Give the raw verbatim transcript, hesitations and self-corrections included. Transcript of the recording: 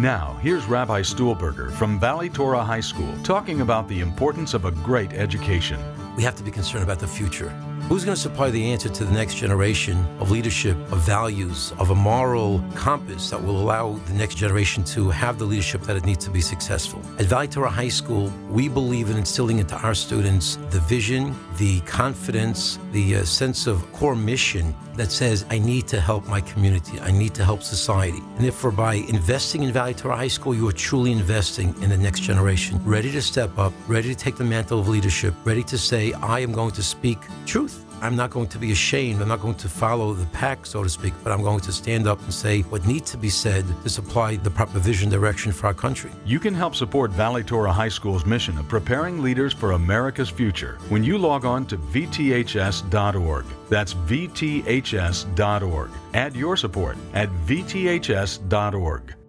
Now, here's Rabbi Stuhlberger from Valley Torah High School talking about the importance of a great education. We have to be concerned about the future. Who's going to supply the answer to the next generation of leadership, of values, of a moral compass that will allow the next generation to have the leadership that it needs to be successful? At Valley Torah High School, we believe in instilling into our students the vision, the confidence, the uh, sense of core mission that says, I need to help my community, I need to help society. And therefore, by investing in Valley Torah High School, you are truly investing in the next generation, ready to step up, ready to take the mantle of leadership, ready to say, I am going to speak truth. I'm not going to be ashamed. I'm not going to follow the pack, so to speak, but I'm going to stand up and say what needs to be said to supply the proper vision direction for our country. You can help support Valley Torah High School's mission of preparing leaders for America's future when you log on to V T H S dot org. That's V T H S dot org. Add your support at V T H S dot org.